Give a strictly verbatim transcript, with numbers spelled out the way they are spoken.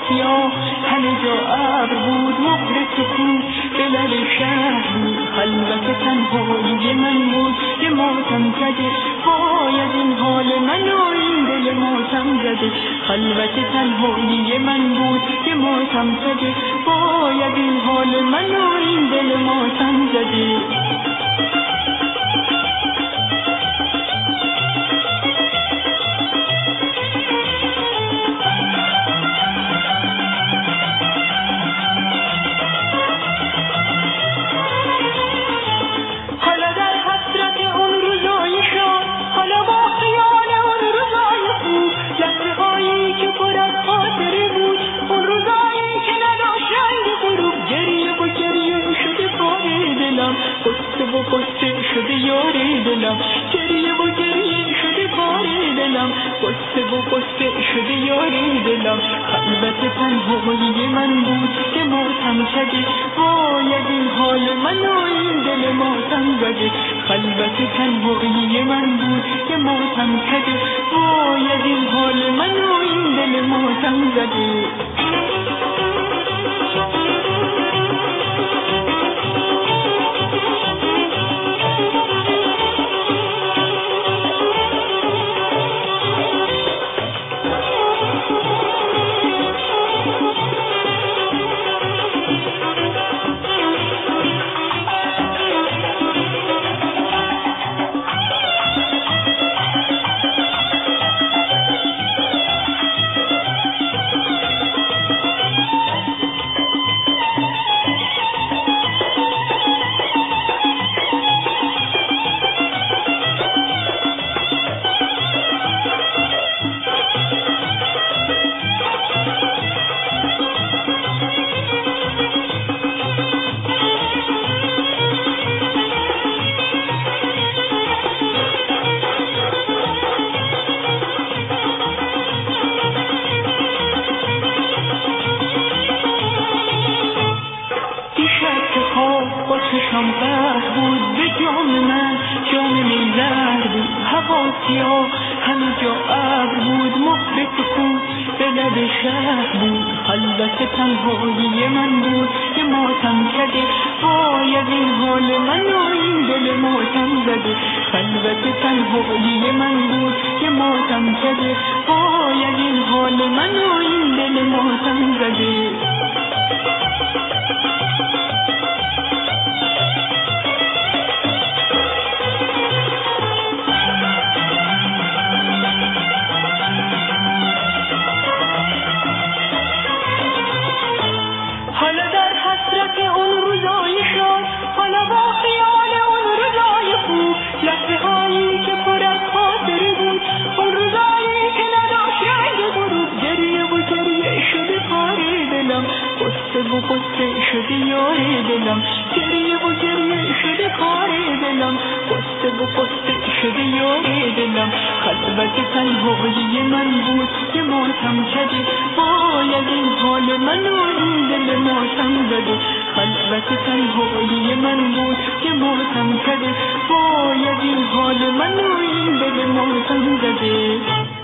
سیاه همه جا ابر بود، مهر سکوت به لب شهر بود. خلوت تنهایی من بود که ماتم زده، وای از این حال من و این دل ماتم زده. خلوت تنهایی من بود که ماتم زده، وای از این حال من و این دل ماتم زده. قصه و قصه شده یاری دلم، گریه و گریه شده کاری دلم. قصه و قصه شده یاری دلم. خلوت تنهایی من بود که ماتم زده، وای از این حال من و این دل ماتم زده. خلوت تنهایی من بود که ماتم زده، وای از این حال من و این دل ماتم زده. با چشم قهر بود به جام من، جام می زهر بود. هوا سیاه همه جا ابر بود، مهر سکوت به لب شهر بود. خلوت تنهایی من بود که ماتم زده، وای از این حال من و این دل ماتم زده. خلوت تنهایی من بود که ماتم زده، وای از این حال من و این دل ماتم زده. حالا در حسرت اون روزای شاد، حالا با خیال اون روزای خوب، لحظه هایی که پر از خاطره بود، اون روزایی که نداشت رنگ غروب. گریه و گریه شده کار دلم، قصه و قصه شده یار دلم. گریه و گریه شده کار دلم، قصه و قصه شده یار دلم. خلوت تنهایی من بود که ماتم زده، وای از این حال من و این دل ماتم زده. خلوت تنهایی من بود که ماتم زده، وای از این حال من و این دل ماتم زده.